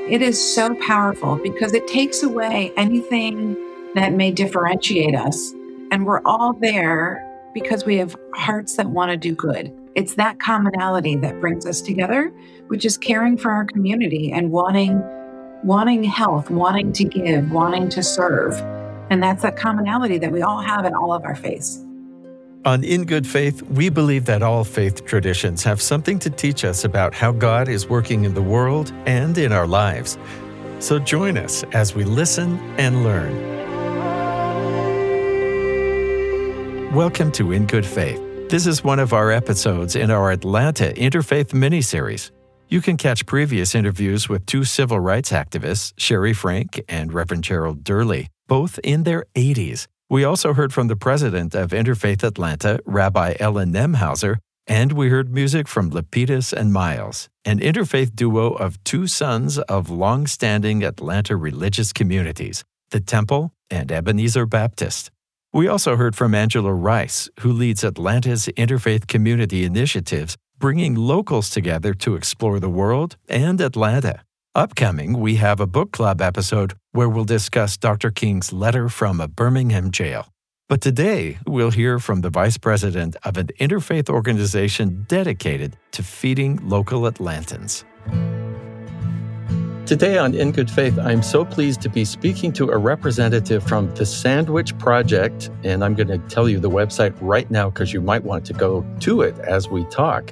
It is so powerful because it takes away anything that may differentiate us. And we're all there because we have hearts that want to do good. It's that commonality that brings us together, which is caring for our community and wanting health, wanting to give, wanting to serve. And that's that commonality that we all have in all of our faiths. On In Good Faith, we believe that all faith traditions have something to teach us about how God is working in the world and in our lives. So join us as we listen and learn. Welcome to In Good Faith. This is one of our episodes in our Atlanta Interfaith miniseries. You can catch previous interviews with two civil rights activists, Sherry Frank and Reverend Gerald Durley, both in their 80s. We also heard from the president of Interfaith Atlanta, Rabbi Ellen Nemhauser, and we heard music from Lapidus and Miles, an interfaith duo of two sons of long-standing Atlanta religious communities, the Temple and Ebenezer Baptist. We also heard from Angela Rice, who leads Atlanta's interfaith community initiatives, bringing locals together to explore the world and Atlanta. Upcoming, we have a book club episode where we'll discuss Dr. King's letter from a Birmingham jail. But today, we'll hear from the vice president of an interfaith organization dedicated to feeding local Atlantans. Today on In Good Faith, I'm so pleased to be speaking to a representative from the Sandwich Project, and I'm going to tell you the website right now because you might want to go to it as we talk,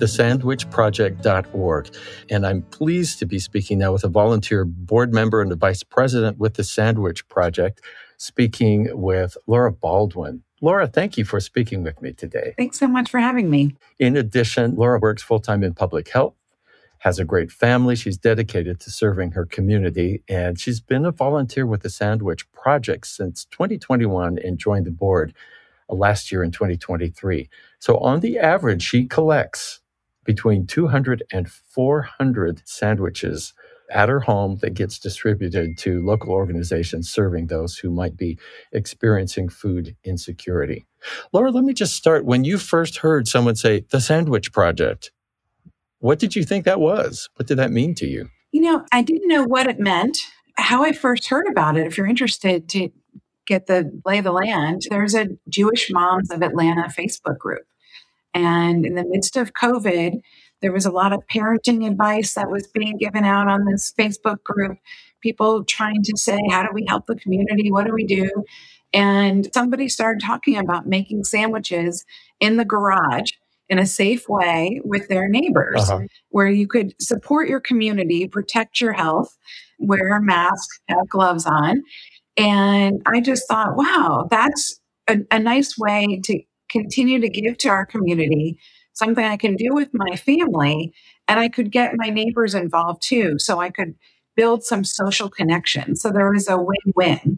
thesandwichproject.org. And I'm pleased to be speaking now with a volunteer board member and the vice president with the Sandwich Project, speaking with Laura Baldwin. Laura, thank you for speaking with me today. Thanks so much for having me. In addition, Laura works full-time in public health, has a great family. She's dedicated to serving her community, and she's been a volunteer with the Sandwich Project since 2021 and joined the board last year in 2023. So on the average, she collects between 200 and 400 sandwiches at her home that gets distributed to local organizations serving those who might be experiencing food insecurity. Laura, let me just start. When you first heard someone say, the Sandwich Project, what did you think that was? What did that mean to you? I didn't know what it meant. How I first heard about it, if you're interested to get the lay of the land, there's a Jewish Moms of Atlanta Facebook group. And in the midst of COVID, there was a lot of parenting advice that was being given out on this Facebook group. People trying to say, how do we help the community? What do we do? And somebody started talking about making sandwiches in the garage in a safe way with their neighbors, where you could support your community, protect your health, wear a mask, have gloves on. And I just thought, wow, that's a nice way to continue to give to our community, something I can do with my family, and I could get my neighbors involved too, so I could build some social connection. So there was a win-win.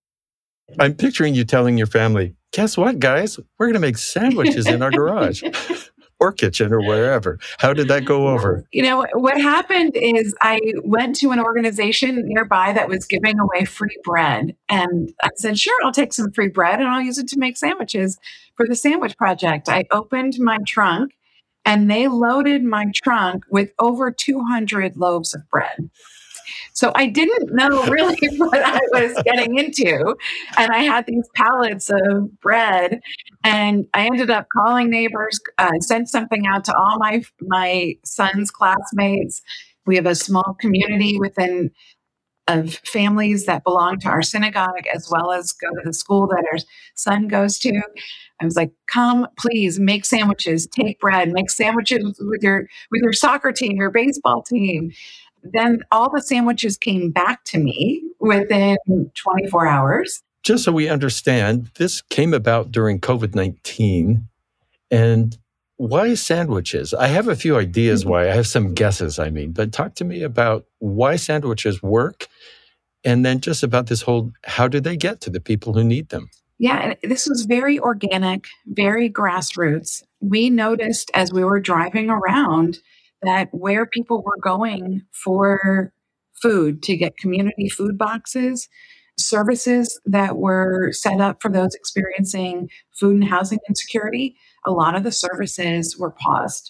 I'm picturing you telling your family, guess what, guys? We're going to make sandwiches in our garage or kitchen or wherever. How did that go over? What happened is I went to an organization nearby that was giving away free bread. And I said, sure, I'll take some free bread and I'll use it to make sandwiches for the Sandwich Project. I opened my trunk and they loaded my trunk with over 200 loaves of bread. So I didn't know really what I was getting into. And I had these pallets of bread and I ended up calling neighbors, sent something out to all my son's classmates. We have a small community within of families that belong to our synagogue as well as go to the school that our son goes to. I was like, come, please make sandwiches, take bread, make sandwiches with your soccer team, your baseball team. Then all the sandwiches came back to me within 24 hours. Just so we understand, this came about during COVID-19. And why sandwiches? I have a few ideas why. I have some guesses, but talk to me about why sandwiches work and then just about this whole, how do they get to the people who need them? Yeah, and this was very organic, very grassroots. We noticed as we were driving around that where people were going for food to get community food boxes, services that were set up for those experiencing food and housing insecurity, a lot of the services were paused.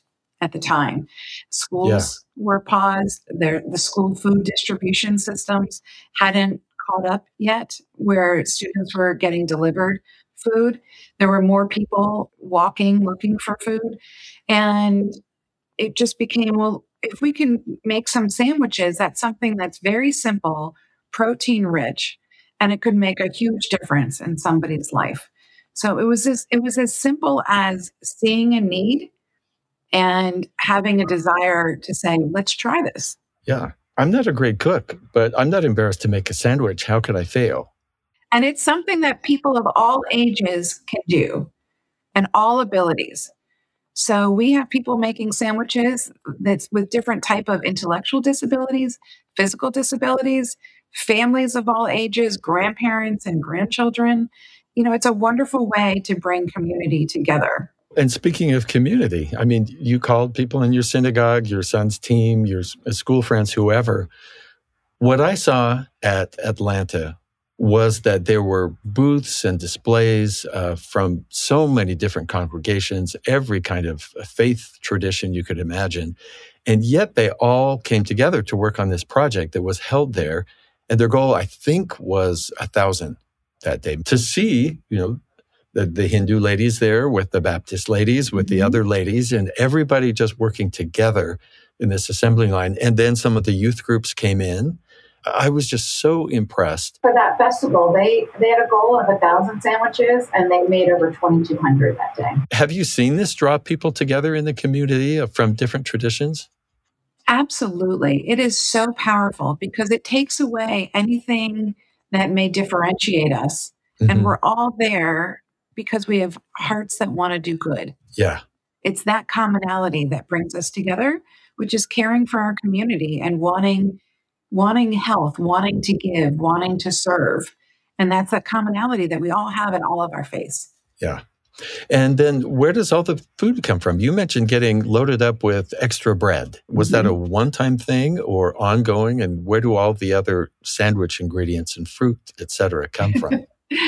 at the time. Yeah. Schools were paused. The school food distribution systems hadn't caught up yet, where students were getting delivered food. There were more people walking, looking for food. And it just became, well, if we can make some sandwiches, that's something that's very simple, protein rich, and it could make a huge difference in somebody's life. So it was as simple as seeing a need and having a desire to say, let's try this. Yeah. I'm not a great cook, but I'm not embarrassed to make a sandwich. How could I fail? And it's something that people of all ages can do and all abilities. So we have people making sandwiches that's with different type of intellectual disabilities, physical disabilities, families of all ages, grandparents and grandchildren. You know, it's a wonderful way to bring community together. And speaking of community, I mean, you called people in your synagogue, your son's team, your school friends, whoever. What I saw at Atlanta was that there were booths and displays from so many different congregations, every kind of faith tradition you could imagine. And yet they all came together to work on this project that was held there. And their goal, I think, was 1,000 that day. To see, the Hindu ladies there with the Baptist ladies, with the other ladies, and everybody just working together in this assembly line. And then some of the youth groups came in. I was just so impressed. For that festival, they had a goal of 1,000 sandwiches, and they made over 2,200 that day. Have you seen this draw people together in the community from different traditions? Absolutely. It is so powerful because it takes away anything that may differentiate us. And we're all there because we have hearts that want to do good. Yeah. It's that commonality that brings us together, which is caring for our community and wanting health, wanting to give, wanting to serve. And that's a commonality that we all have in all of our faiths. Yeah. And then where does all the food come from? You mentioned getting loaded up with extra bread. Was that a one-time thing or ongoing? And where do all the other sandwich ingredients and fruit, et cetera, come from?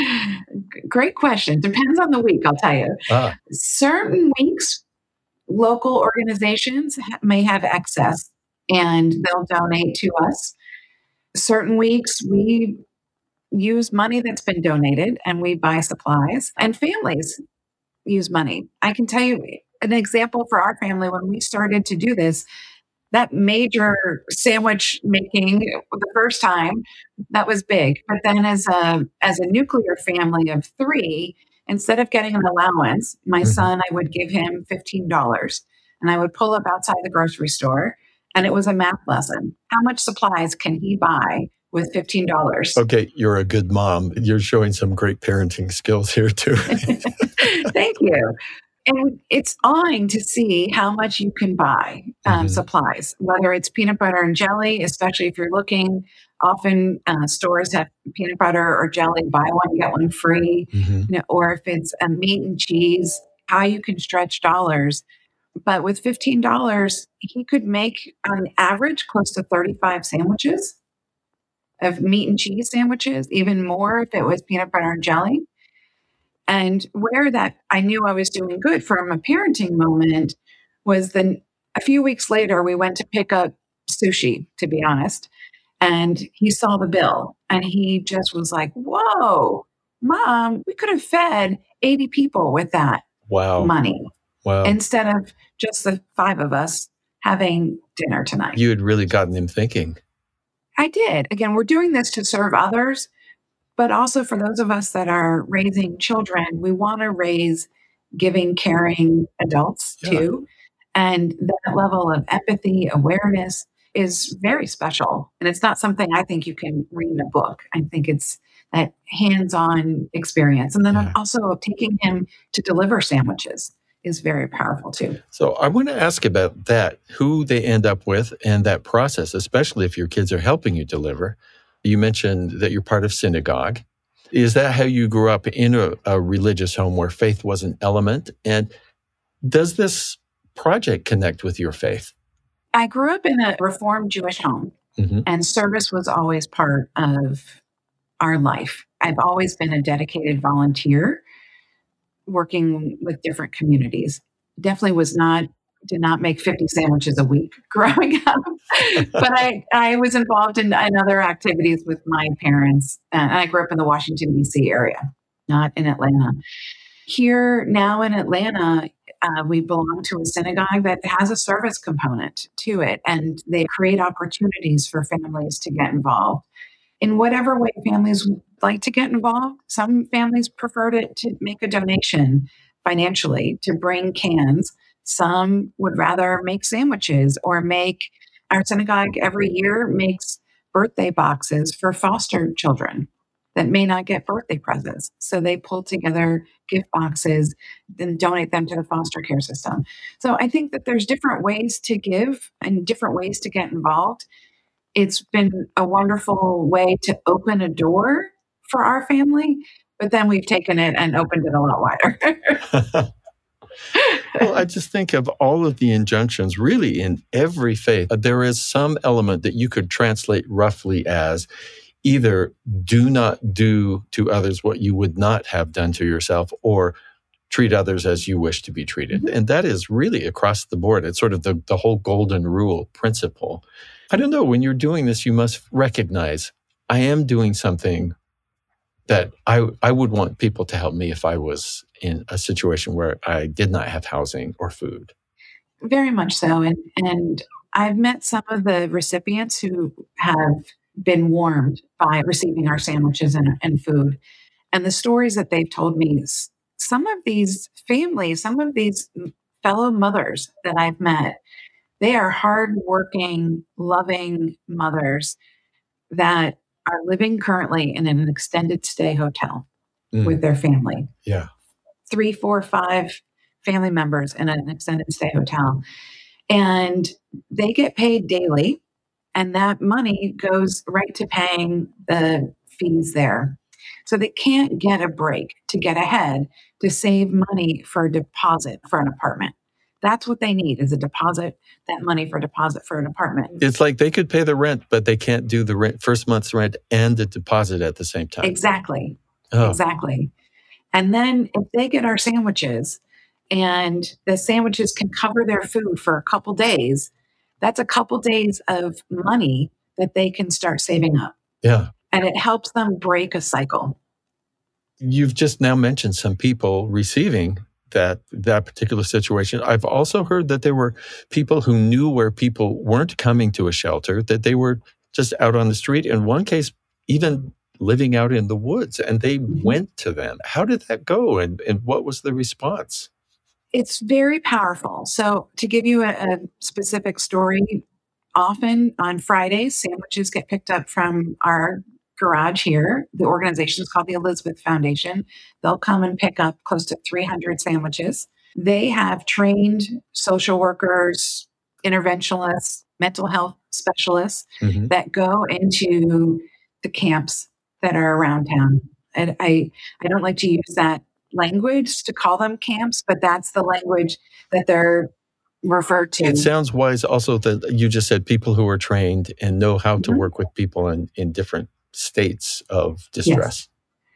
Great question. Depends on the week, I'll tell you. Certain weeks, local organizations may have excess and they'll donate to us. Certain weeks, we use money that's been donated and we buy supplies, and families use money. I can tell you an example for our family when we started to do this. That major sandwich making the first time, that was big. But then as a nuclear family of 3, instead of getting an allowance, my son, I would give him $15 and I would pull up outside the grocery store, and it was a math lesson. How much supplies can he buy with $15? Okay, you're a good mom. You're showing some great parenting skills here too. Thank you. And it's awing to see how much you can buy supplies, whether it's peanut butter and jelly, especially if you're looking. Often stores have peanut butter or jelly, buy one, get one free, or if it's a meat and cheese, how you can stretch dollars. But with $15, he could make on average close to 35 sandwiches of meat and cheese sandwiches, even more if it was peanut butter and jelly. And where that I knew I was doing good from a parenting moment was then a few weeks later, we went to pick up sushi, to be honest. And he saw the bill and he just was like, whoa, Mom, we could have fed 80 people with that money. Wow. Instead of just the 5 of us having dinner tonight. You had really gotten him thinking. I did. Again, we're doing this to serve others, but also for those of us that are raising children, we want to raise giving, caring adults too. And that level of empathy, awareness is very special. And it's not something I think you can read in a book. I think it's that hands-on experience. And then also taking him to deliver sandwiches is very powerful too. So I want to ask about that, who they end up with and that process, especially if your kids are helping you deliver. You mentioned that you're part of synagogue. Is that how you grew up in a religious home where faith was an element? And does this project connect with your faith? I grew up in a Reformed Jewish home, and service was always part of our life. I've always been a dedicated volunteer working with different communities. Definitely was not did not make 50 sandwiches a week growing up, but I was involved in other activities with my parents. And I grew up in the Washington, D.C. area, not in Atlanta. Here now in Atlanta, we belong to a synagogue that has a service component to it, and they create opportunities for families to get involved in whatever way families like to get involved. Some families prefer to make a donation financially to bring cans. Some would rather make sandwiches or our synagogue every year makes birthday boxes for foster children that may not get birthday presents. So they pull together gift boxes, then donate them to the foster care system. So I think that there's different ways to give and different ways to get involved. It's been a wonderful way to open a door for our family, but then we've taken it and opened it a lot wider. Well, I just think of all of the injunctions really in every faith. There is some element that you could translate roughly as either do not do to others what you would not have done to yourself, or treat others as you wish to be treated. Mm-hmm. And that is really across the board. It's sort of the whole golden rule principle. I don't know, when you're doing this, you must recognize, I am doing something that I would want people to help me if I was in a situation where I did not have housing or food. Very much so. And I've met some of the recipients who have been warmed by receiving our sandwiches and food. And the stories that they've told me, some of these families, some of these fellow mothers that I've met, they are hardworking, loving mothers that are living currently in an extended stay hotel with their family. Yeah. 3, 4, 5 family members in an extended stay hotel. And they get paid daily. And that money goes right to paying the fees there. So they can't get a break to get ahead to save money for a deposit for an apartment. That's what they need, is a deposit, that money for deposit for an apartment. It's like they could pay the rent, but they can't do the rent, first month's rent and the deposit at the same time. Exactly. Oh. Exactly. And then if they get our sandwiches and the sandwiches can cover their food for a couple days, that's a couple days of money that they can start saving up. Yeah. And it helps them break a cycle. You've just now mentioned some people receiving that particular situation. I've also heard that there were people who knew where people weren't coming to a shelter, that they were just out on the street. In one case, even living out in the woods, and they went to them. How did that go? And what was the response? It's very powerful. So to give you a specific story, often on Fridays, sandwiches get picked up from our garage here. The organization is called the Elizabeth Foundation. They'll come and pick up close to 300 sandwiches. They have trained social workers, interventionists, mental health specialists that go into the camps that are around town. And I don't like to use that language to call them camps, but that's the language that they're referred to. It sounds wise also that you just said people who are trained and know how to work with people in different states of distress. Yes.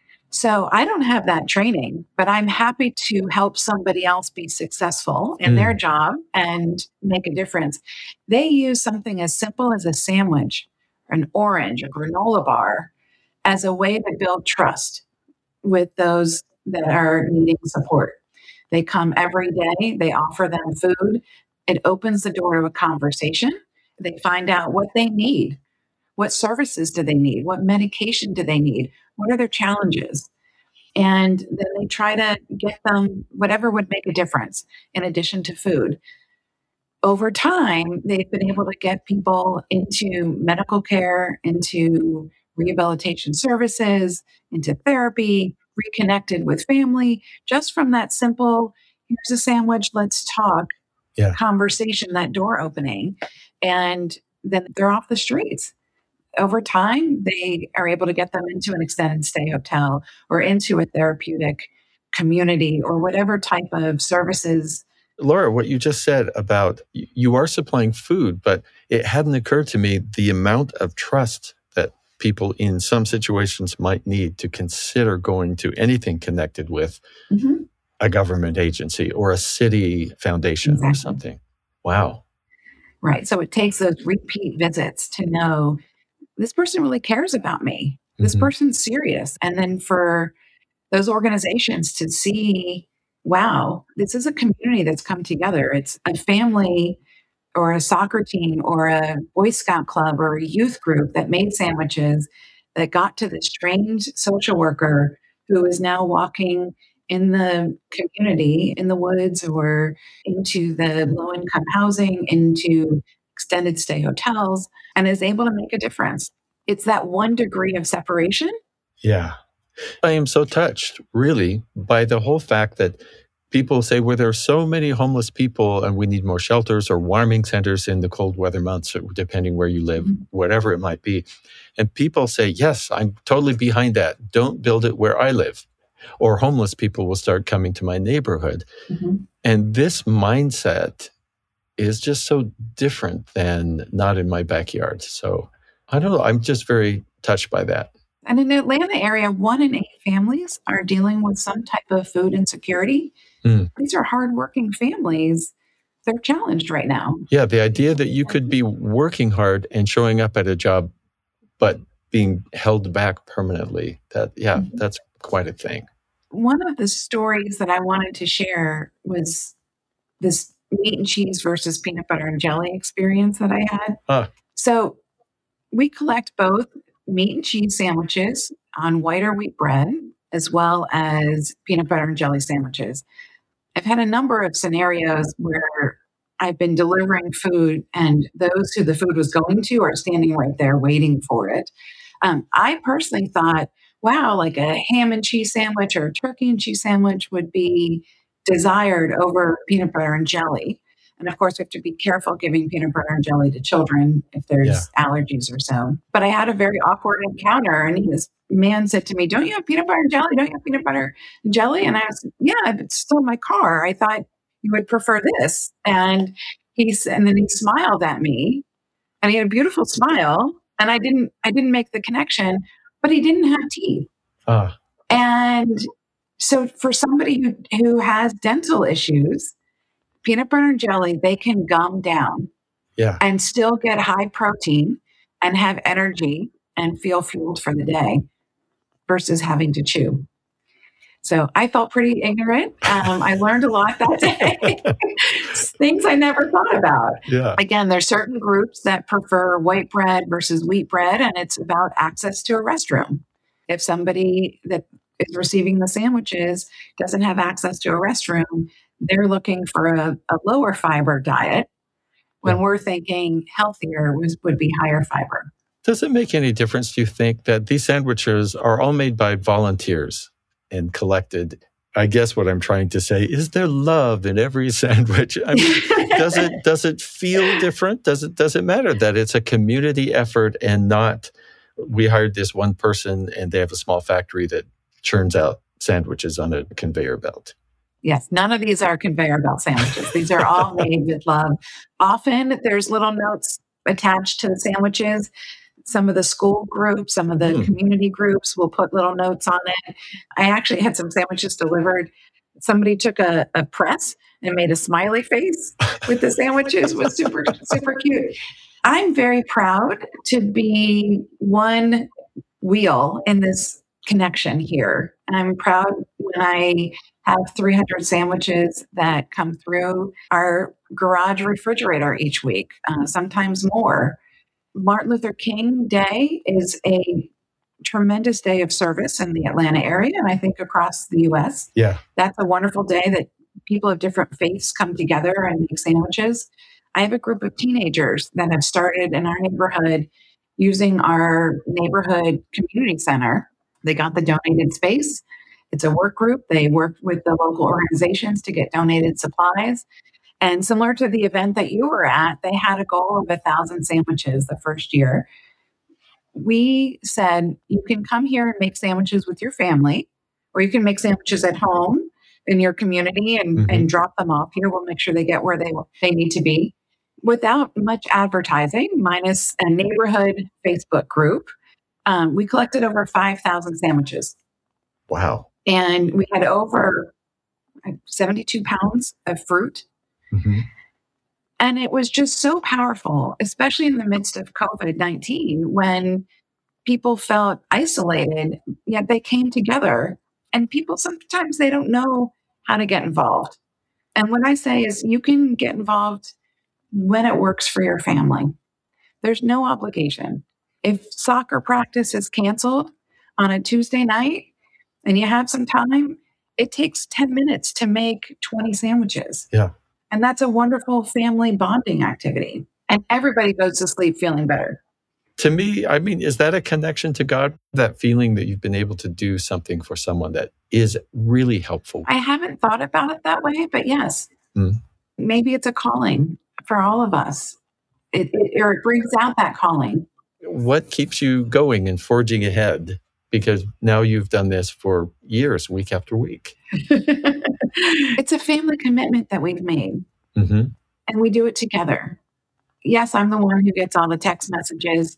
So I don't have that training, but I'm happy to help somebody else be successful in their job and make a difference. They use something as simple as a sandwich, or an orange, a granola bar, as a way to build trust with those that are needing support. They come every day. They offer them food. It opens the door to a conversation. They find out what they need. What services do they need? What medication do they need? What are their challenges? And then they try to get them whatever would make a difference in addition to food. Over time, they've been able to get people into medical care, into rehabilitation services, into therapy, reconnected with family, just from that simple, here's a sandwich, let's talk, conversation, that door opening. And then they're off the streets. Over time, they are able to get them into an extended stay hotel or into a therapeutic community or whatever type of services. Laura, what you just said about you are supplying food, but it hadn't occurred to me the amount of trust that people in some situations might need to consider going to anything connected with a government agency or a city foundation or something. Wow. Right. So it takes those repeat visits to know this person really cares about me. This Hmm. person's serious. And then for those organizations to see, wow, this is a community that's come together. It's a family or a soccer team or a Boy Scout club or a youth group that made sandwiches that got to this trained social worker who is now walking in the community, in the woods, or into the low income housing, into extended stay hotels, and is able to make a difference. It's that 1 degree of separation. Yeah. I am so touched, really, by the whole fact that people say, well, there are so many homeless people and we need more shelters or warming centers in the cold weather months, depending where you live, whatever it might be. And people say, yes, I'm totally behind that. Don't build it where I live. Or homeless people will start coming to my neighborhood. Mm-hmm. And this mindset is just so different than not in my backyard. So I don't know. I'm just very touched by that. And in the Atlanta area, 1 in 8 families are dealing with some type of food insecurity. Mm. These are hardworking families. They're challenged right now. Yeah, the idea that you could be working hard and showing up at a job, but being held back permanently, that's quite a thing. One of the stories that I wanted to share was this meat and cheese versus peanut butter and jelly experience that I had. So we collect both meat and cheese sandwiches on white or wheat bread, as well as peanut butter and jelly sandwiches. I've had a number of scenarios where I've been delivering food and those who the food was going to are standing right there waiting for it. I personally thought, wow, like a ham and cheese sandwich or a turkey and cheese sandwich would be desired over peanut butter and jelly. And of course, we have to be careful giving peanut butter and jelly to children if there's allergies or so. But I had a very awkward encounter, and this man said to me, "Don't you have peanut butter and jelly? Don't you have peanut butter and jelly?" And I said, "Yeah, it's still in my car. I thought you would prefer this." And and then he smiled at me, and he had a beautiful smile, and I didn't make the connection, but he didn't have teeth. And so for somebody who has dental issues, peanut butter and jelly, they can gum down and still get high protein and have energy and feel fueled for the day versus having to chew. So I felt pretty ignorant. I learned a lot that day. Things I never thought about. Yeah. Again, there's certain groups that prefer white bread versus wheat bread, and it's about access to a restroom. If somebody that is receiving the sandwiches doesn't have access to a restroom, they're looking for a lower fiber diet when we're thinking healthier would be higher fiber. Does it make any difference, do you think, that these sandwiches are all made by volunteers and collected? I guess what I'm trying to say is there love in every sandwich. I mean, does it feel different? Does it matter that it's a community effort and not we hired this one person and they have a small factory that churns out sandwiches on a conveyor belt? Yes, none of these are conveyor belt sandwiches. These are all made with love. Often there's little notes attached to the sandwiches. Some of the school groups, some of the community groups will put little notes on it. I actually had some sandwiches delivered. Somebody took a press and made a smiley face with the sandwiches. It was super, super cute. I'm very proud to be one wheel in this connection here. I'm proud when I have 300 sandwiches that come through our garage refrigerator each week, sometimes more. Martin Luther King Day is a tremendous day of service in the Atlanta area, and I think across the U.S. Yeah. That's a wonderful day that people of different faiths come together and make sandwiches. I have a group of teenagers that have started in our neighborhood using our neighborhood community center. They got the donated space. It's a work group. They work with the local organizations to get donated supplies. And similar to the event that you were at, they had a goal of 1,000 sandwiches the first year. We said, you can come here and make sandwiches with your family, or you can make sandwiches at home in your community and drop them off here. We'll make sure they get where they need to be without much advertising, minus a neighborhood Facebook group. We collected over 5,000 sandwiches. Wow. And we had over 72 pounds of fruit. And it was just so powerful, especially in the midst of COVID-19 when people felt isolated, yet they came together. And people sometimes they don't know how to get involved. And what I say is you can get involved when it works for your family. There's no obligation. If soccer practice is canceled on a Tuesday night and you have some time, it takes 10 minutes to make 20 sandwiches. Yeah. And that's a wonderful family bonding activity. And everybody goes to sleep feeling better. To me, I mean, is that a connection to God? That feeling that you've been able to do something for someone that is really helpful? I haven't thought about it that way, but yes, maybe it's a calling for all of us. Or it brings out that calling. What keeps you going and forging ahead? Because now you've done this for years, week after week. It's a family commitment that we've made, and we do it together. Yes, I'm the one who gets all the text messages.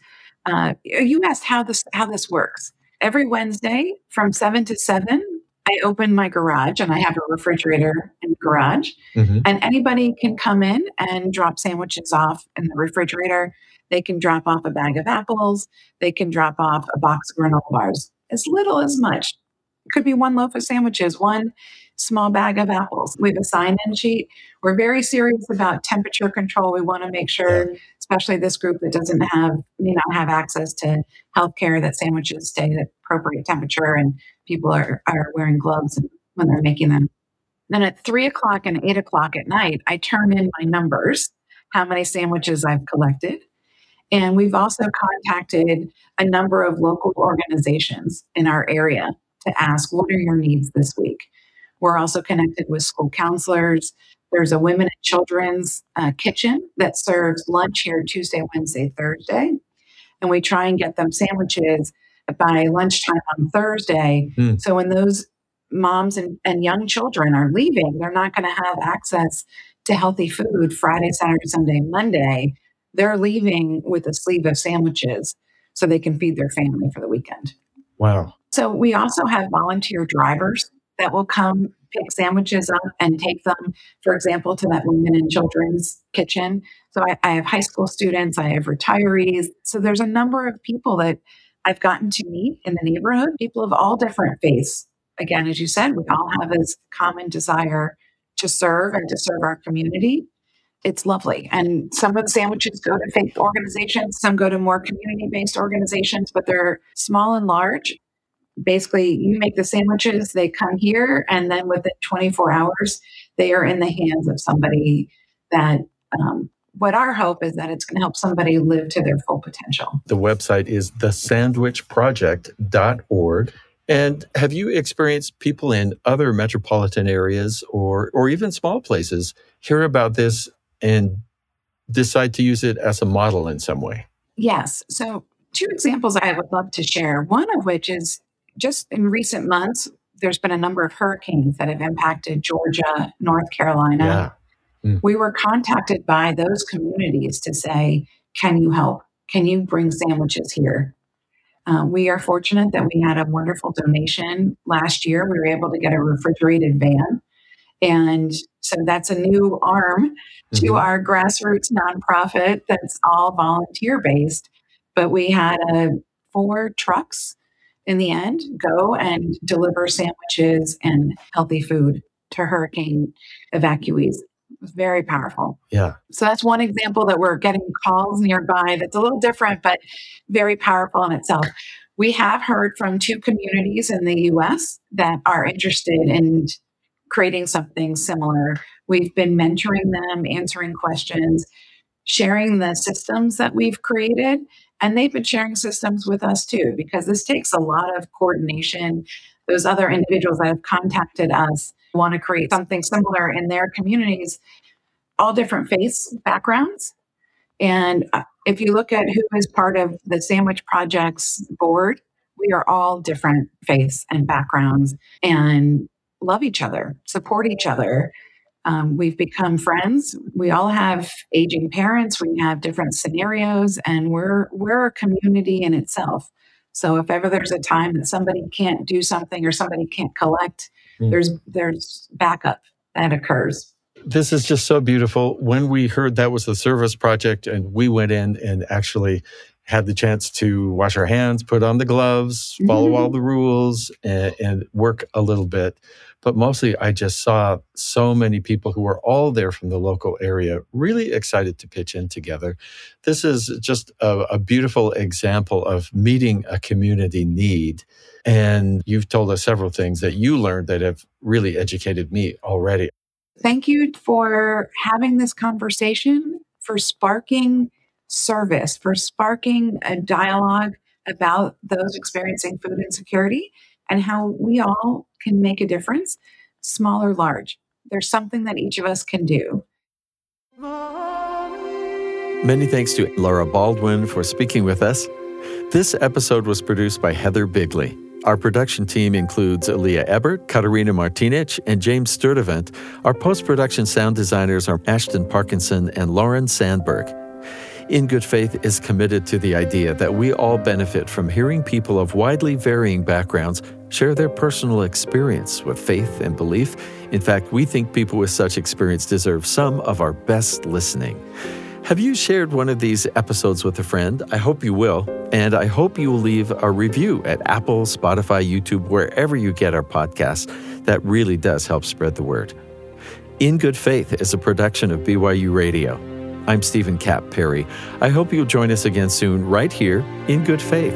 You asked how this works. Every Wednesday from 7 to 7, I open my garage and I have a refrigerator in the garage. And anybody can come in and drop sandwiches off in the refrigerator. They can drop off a bag of apples. They can drop off a box of granola bars, as little as much. It could be one loaf of sandwiches, one small bag of apples. We have a sign-in sheet. We're very serious about temperature control. We want to make sure, especially this group that may not have access to healthcare, that sandwiches stay at appropriate temperature and people are wearing gloves when they're making them. Then at 3:00 and 8:00 at night, I turn in my numbers, how many sandwiches I've collected. And we've also contacted a number of local organizations in our area to ask, what are your needs this week? We're also connected with school counselors. There's a women and children's kitchen that serves lunch here Tuesday, Wednesday, Thursday. And we try and get them sandwiches by lunchtime on Thursday. So when those moms and young children are leaving, they're not going to have access to healthy food Friday, Saturday, Sunday, Monday. They're leaving with a sleeve of sandwiches so they can feed their family for the weekend. Wow. So we also have volunteer drivers that will come pick sandwiches up and take them, for example, to that women and children's kitchen. So I have high school students, I have retirees. So there's a number of people that I've gotten to meet in the neighborhood, people of all different faiths. Again, as you said, we all have this common desire to serve and to serve our community. It's lovely. And some of the sandwiches go to faith organizations, some go to more community-based organizations, but they're small and large. Basically, you make the sandwiches, they come here, and then within 24 hours, they are in the hands of somebody that, what our hope is that it's going to help somebody live to their full potential. The website is thesandwichproject.org. And have you experienced people in other metropolitan areas or even small places hear about this and decide to use it as a model in some way? Yes. So 2 examples I would love to share. One of which is just in recent months, there's been a number of hurricanes that have impacted Georgia, North Carolina. We were contacted by those communities to say, can you help? Can you bring sandwiches here? We are fortunate that we had a wonderful donation last year. We were able to get a refrigerated van. And so that's a new arm to our grassroots nonprofit that's all volunteer based. But we had 4 trucks in the end go and deliver sandwiches and healthy food to hurricane evacuees. It was very powerful. Yeah. So that's one example that we're getting calls nearby that's a little different, but very powerful in itself. We have heard from 2 communities in the U.S. that are interested in creating something similar. We've been mentoring them, answering questions, sharing the systems that we've created, and they've been sharing systems with us too, because this takes a lot of coordination. Those other individuals that have contacted us want to create something similar in their communities, all different faiths, backgrounds. And if you look at who is part of the Sandwich Project's board, we are all different faiths and backgrounds and love each other, support each other. We've become friends. We all have aging parents. We have different scenarios, and we're a community in itself. So if ever there's a time that somebody can't do something or somebody can't collect, there's backup that occurs. This is just so beautiful. When we heard that was the service project and we went in and actually had the chance to wash our hands, put on the gloves, follow all the rules, and work a little bit. But mostly I just saw so many people who were all there from the local area, really excited to pitch in together. This is just a beautiful example of meeting a community need. And you've told us several things that you learned that have really educated me already. Thank you for having this conversation, for sparking service, for sparking a dialogue about those experiencing food insecurity and how we all can make a difference, small or large. There's something that each of us can do. Many thanks to Laura Baldwin for speaking with us. This episode was produced by Heather Bigley. Our production team includes Aaliyah Ebert, Katarina Martinich, and James Sturdivant. Our post-production sound designers are Ashton Parkinson and Lauren Sandberg. In Good Faith is committed to the idea that we all benefit from hearing people of widely varying backgrounds share their personal experience with faith and belief. In fact, we think people with such experience deserve some of our best listening. Have you shared one of these episodes with a friend? I hope you will. And I hope you will leave a review at Apple, Spotify, YouTube, wherever you get our podcasts. That really does help spread the word. In Good Faith is a production of BYU Radio. I'm Stephen Kapp Perry. I hope you'll join us again soon, right here in Good Faith.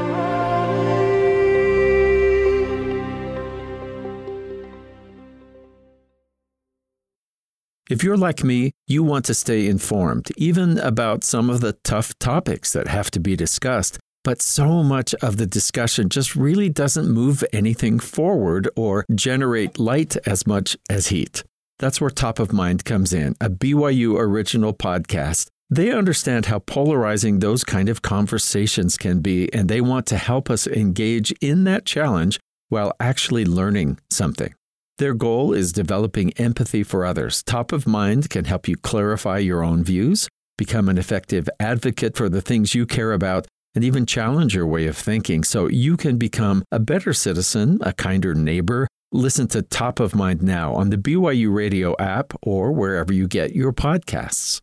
If you're like me, you want to stay informed, even about some of the tough topics that have to be discussed. But so much of the discussion just really doesn't move anything forward or generate light as much as heat. That's where Top of Mind comes in, a BYU original podcast. They understand how polarizing those kind of conversations can be, and they want to help us engage in that challenge while actually learning something. Their goal is developing empathy for others. Top of Mind can help you clarify your own views, become an effective advocate for the things you care about, and even challenge your way of thinking so you can become a better citizen, a kinder neighbor. Listen to Top of Mind now on the BYU Radio app or wherever you get your podcasts.